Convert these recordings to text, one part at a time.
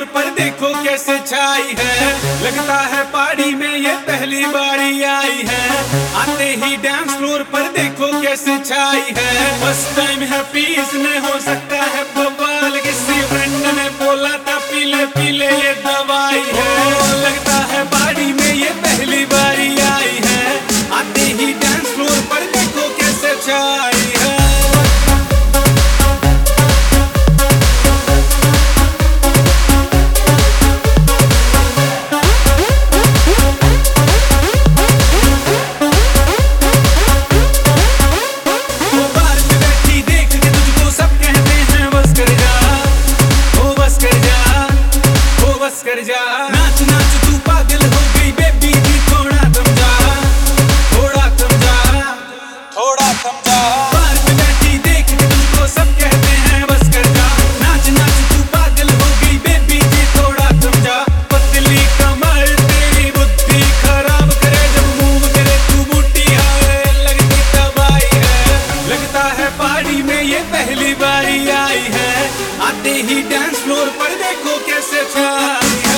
पर देखो कैसे छाई है। लगता है पहाड़ी में ये पहली बारी आई है। आते ही डांस फ्लोर पर देखो कैसे छाई है। फर्स्ट टाइम है पीस ने हो सकता है बवाल। किसी फ्रेंड ने बोला था पीले पीले ये दवाई है। लगता है पहाड़ी में ये पहली बारी आई है। आते ही डांस फ्लोर पर देखो कैसे छाई है। कर जा नाच नाच तू पागल हो गई बेबी जी थोड़ा थम जा, थोड़ा थम जा, थोड़ा थम जा। बाहर पे बैठी देख के तुझको सब कहते हैं बस कर जा। नाच नाच तू पागल हो गई बेबी जी थोड़ा थम जा। पतली कमर तेरी बुद्धि खराब करे जब मूव करे तू बूटी है। लगती तबाही है। लगता है पहाड़ी में ये पहली बारी आई है। आते ही डांस फ्लोर पर देखो कैसे छाई है।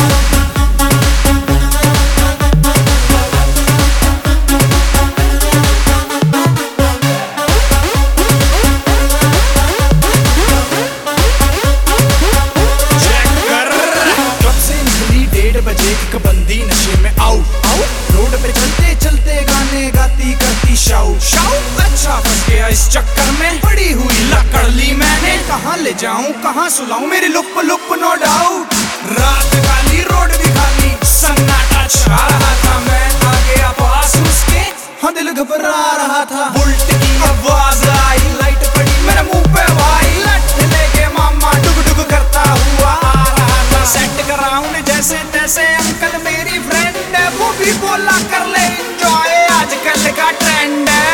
बंदी नशे में आउट आउट रोड पे चलते चलते गाने गाती करती शाउट शाउट। अच्छा फंस गया इस चक्कर में पड़ी हुई लकड़ ली मैंने। कहाँ ले जाऊं कहाँ सुलाऊं मेरी लुप लुप नो डाउट। रात खाली रोड भी खाली सन्नाटा छा रहा था। मैं आ गया पास उसके हाँ दिल घबरा रहा था। बुलेट की आवाज आई लाइट पड़ी मेरे मुंह पे भाई। लट लेके मामा डुग डुग करता हुआ आ रहा था। सेट कराऊं जैसे तैसे अंकल मेरी फ्रेंड है वो भी बोला कर ले एंजॉय आजकल का ट्रेंड है।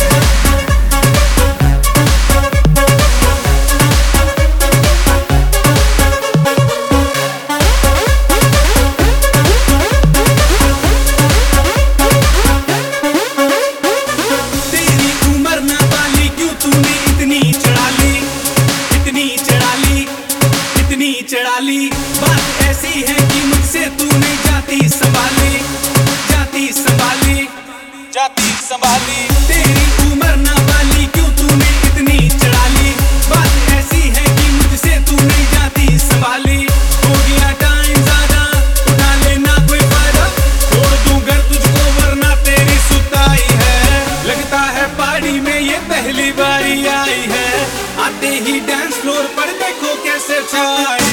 तेरी उम्र ना वाली क्यों तूने इतनी चढ़ा ली, इतनी चढ़ा ली, इतनी चढ़ा ली। बात ऐसी है कि मुझसे तू नहीं जाती संभाली, जाती संभाली, जाती संभाली। तेरी उम्र ना वाली क्यों तूने इतनी चढ़ा ली। बात ऐसी है कि मुझसे तू नहीं जाती संभाली। हो गया टाइम ज्यादा उठा लेना कोई फायदा। छोड़ दूं घर तुझको वरना तेरी सुताई है। लगता है पहाड़ी में ये पहली बारी आई है। आते ही डांस फ्लोर पर देखो कैसे छाई